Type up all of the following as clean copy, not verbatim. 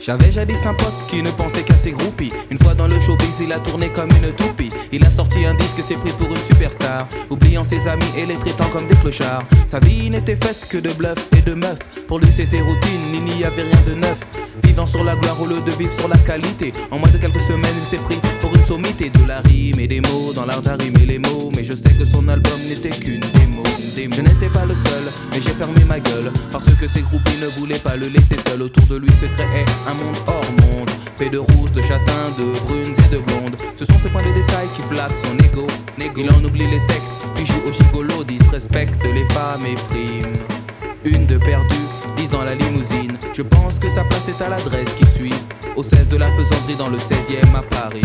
J'avais jadis un pote qui ne pensait qu'à ses groupies. Une fois dans le showbiz, il a tourné comme une toupie. Il a sorti un disque, s'est pris pour une superstar, oubliant ses amis et les traitant comme des clochards. Sa vie n'était faite que de bluff et de meufs. Pour lui c'était routine, il n'y avait rien de neuf. Vivant sur la gloire au lieu de vivre sur la qualité. En moins de quelques semaines, il s'est pris pour une sommité. De la rime et des mots, dans l'art d'arrimer les mots. Mais je sais que son album n'était qu'une démo. Je n'étais pas le seul, mais j'ai fermé ma gueule, parce que ses groupies ne voulaient pas le laisser seul. Autour de lui se créait un monde hors monde, fait de rousses, de châtains, de brunes et de blondes. Ce sont ces points de détail qui flattent son ego. Il en oublie les textes, puis joue au gigolo, disrespecte les femmes et frime. Une de perdue, 10 dans la limousine. Je pense que sa place est à l'adresse qui suit, au 16 de la Faisanderie dans le 16e à Paris.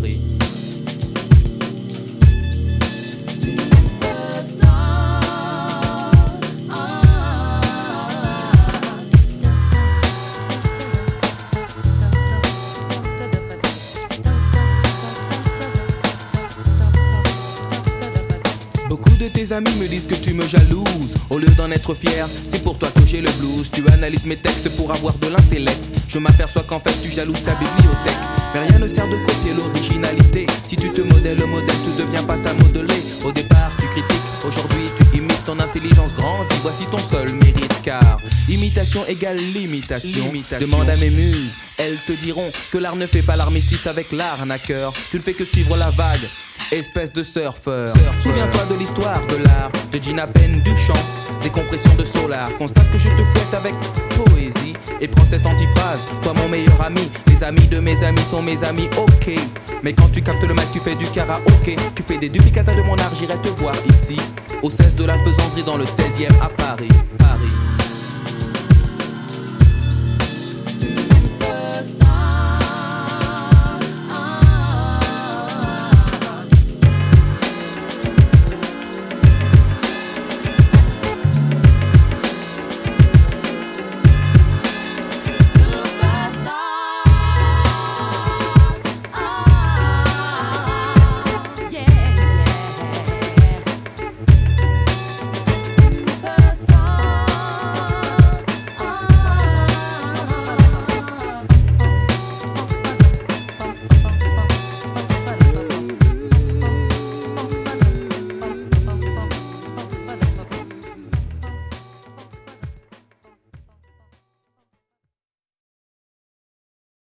Beaucoup de tes amis me disent que tu me jalouses. Au lieu d'en être fier, c'est pour toi que j'ai le blues. Tu analyses mes textes pour avoir de l'intellect. Je m'aperçois qu'en fait tu jalouses ta bibliothèque. Mais rien ne sert de copier l'originalité. Si tu te modèles le modèle, tu deviens pas ta modelée. Au départ tu critiques, aujourd'hui tu imites. Ton intelligence grandit, voici ton seul mérite. Car imitation égale limitation. Demande à mes muses, elles te diront que l'art ne fait pas l'armistice avec l'arnaqueur. Tu ne fais que suivre la vague, espèce de surfeur. Souviens-toi de l'histoire de l'art, de Gina Penn Duchamp, des compressions de Solar. Constate que je te fouette avec poésie et prends cette antiphrase, toi mon meilleur ami. Les amis de mes amis sont mes amis, ok. Mais quand tu captes le mic, tu fais du karaoké. Tu fais des duplicata de mon art, j'irai te voir ici, au 16 de la Faisanderie dans le 16e à Paris. Superstar.